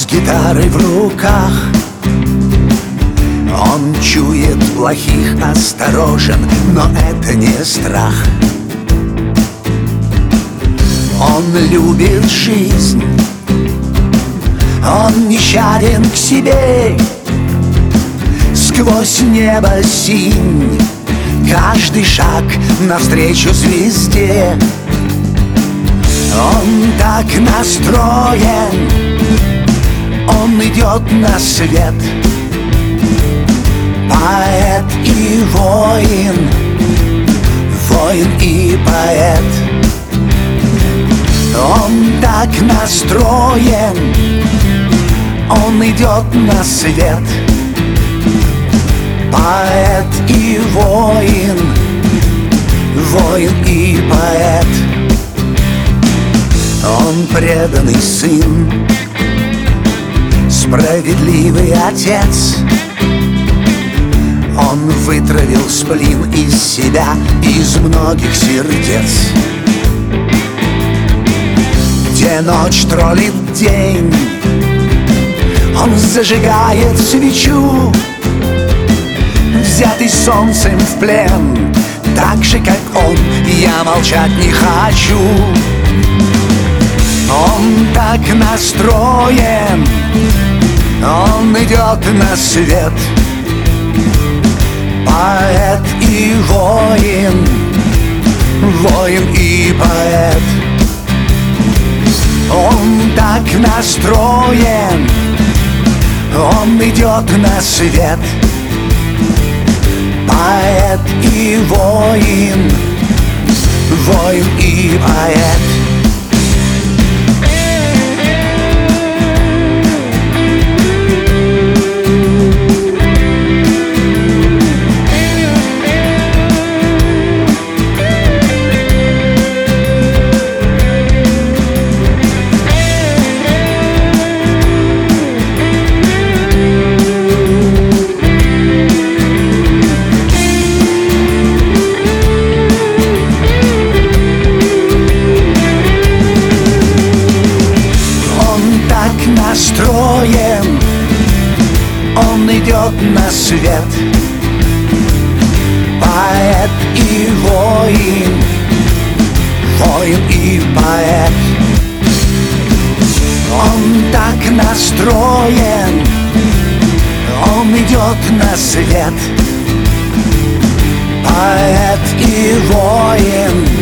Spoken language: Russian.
с гитарой в руках. Он чует плохих, осторожен, но это не страх. Он любит жизнь, он нещаден к себе. Сквозь небо синь, каждый шаг навстречу звезде. Он так настроен, он идет на свет. Поэт и воин, воин и поэт. Он так настроен, он идет на свет. Поэт и воин, воин и поэт. Он преданный сын, справедливый отец. Он вытравил сплин из себя, из многих сердец. Где ночь троллит день, он зажигает свечу. Взятый солнцем в плен, так же, как он, я молчать не хочу. Он так настроен, он идет на свет. Поэт и воин, воин и поэт. Он так настроен, он идет на свет. Поэт и воин, воин и поэт. Настроен, он идет на свет. Поэт и воин, воин и поэт. Он так настроен, он идет на свет. Поэт и воин,